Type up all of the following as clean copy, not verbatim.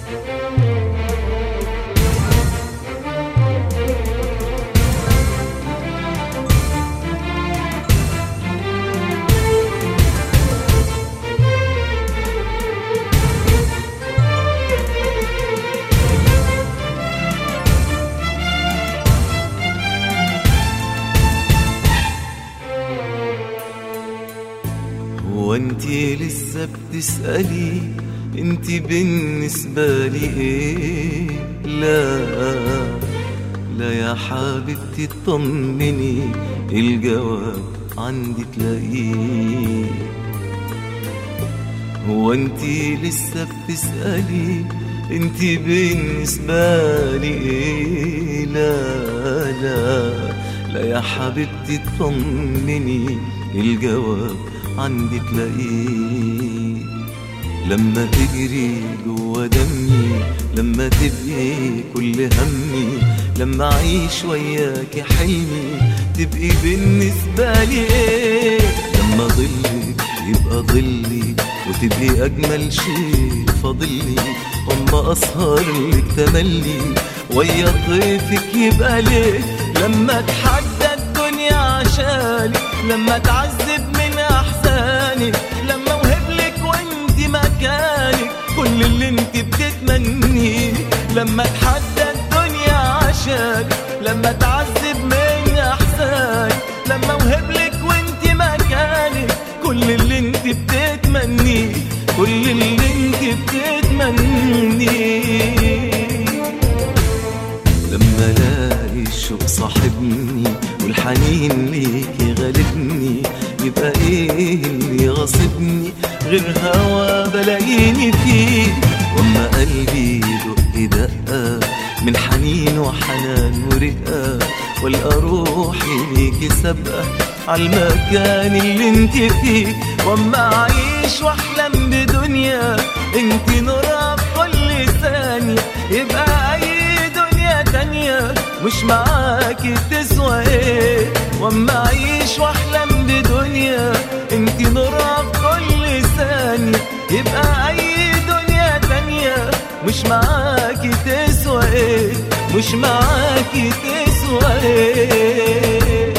وانتي لسه بتسألي انتي بالنسبة لي ايه؟ لا لا يا حبيبتي اطمني، الجواب عندي تلاقيه. هو انتي لسه بتسألي انتي بالنسبة لي ايه؟ لا لا لا يا حبيبتي اطمني، الجواب عندي تلاقيه. لما تجري جوا دمي، لما تبقي كل همي، لما اعيش وياكي حلمي، تبقي بالنسبة لي ايه؟ لما ظلك يبقى ظلي، وتبقي اجمل شيء فاضلي، اما اسهر لك تملي، ويا طيفك يبقى ليه؟ لما اتحدى الدنيا عشاني، لما اتعذب من احزاني، لما اوهبلك وانت مكانك كل اللي انت بتتمنيه. لما اتحدى الدنيا عشاني، لما اتعذب من احزاني، لما اوهبلك وانت مكانك كل اللي انت بتتمنيه، كل اللي انت بتتمنيه. لما الاقي الشوق صاحبني والحنين ليكي غالبني، يبقى ايه اللي غاصبني غير هوا بلاقيني فيه؟ واما قلبي يدق دقة من حنين وحنان ورقة، والقى روحي ليكي سابقة عالمكان اللي انت فيه. واما اعيش واحلم بدنيا انت نورها في كل ثانية، يبقى اي دنيا تانية مش معاكي تسوى ايه؟ واما اعيش واحلم بدنيا انت نورها في كل ثانية، يبقى اي دنيا تانية مش معاكي تسوى ايه؟ مش معاكي تسوى ايه؟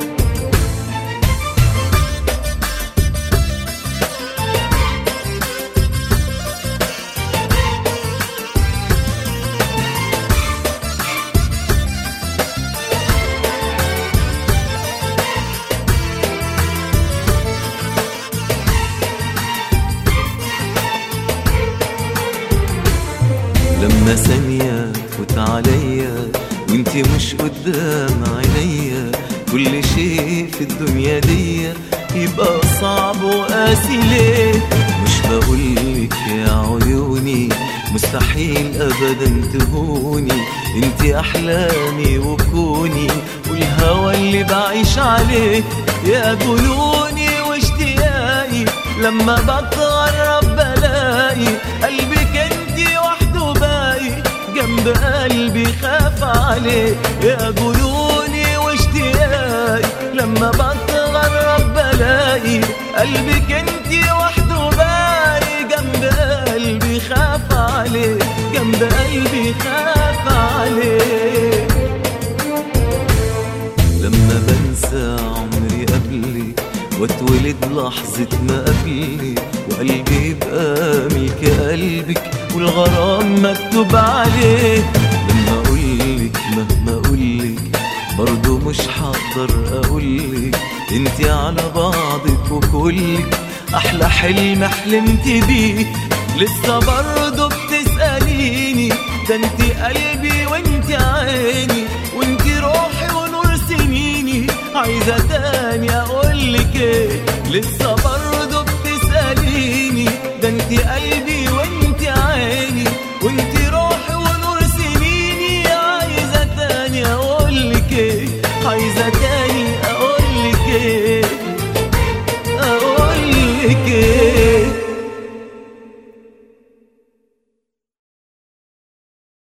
لما ثانية تفوت عليا وانتي مش قدام عينيا، كل شيء في الدنيا دي يبقى صعب وقاسي ليه؟ مش بقولك يا عيوني مستحيل ابدا تهوني، انتي احلامي وكوني والهوى اللي بعيش عليه. يا جنوني واشتياقي لما بتغرب بلاقي قلبك انتي وحده باقي جنب قلبي خاف عليه. يا جنوني واشتياقي لما بتغرب بلاقي قلبك انتي وحده باقي جنب قلبي خاف عليه، جنب قلبي خاف عليه. لما بنسى عمري قبلك واتولد لحظة ما قبلك، وقلبي يبقى ملك قلبك والغرام مكتوب عليه. لما اقولك مهما اقولك برضو مش هقدر اقولك، انتي على بعضك وكلك احلى حلم حلمت بيه. لسه برضو بتسأليني، ده انتي قلبي وانتي عيني وانتي روحي ونور سنيني، عايزة تاني اقولك ايه؟ لسه برضو بتسأليني، ده انتي قلبي وانتي عيني وانتي روحي ونور سنيني، عايزة تاني اقولك ايه؟ عايزة تاني اقولك ايه؟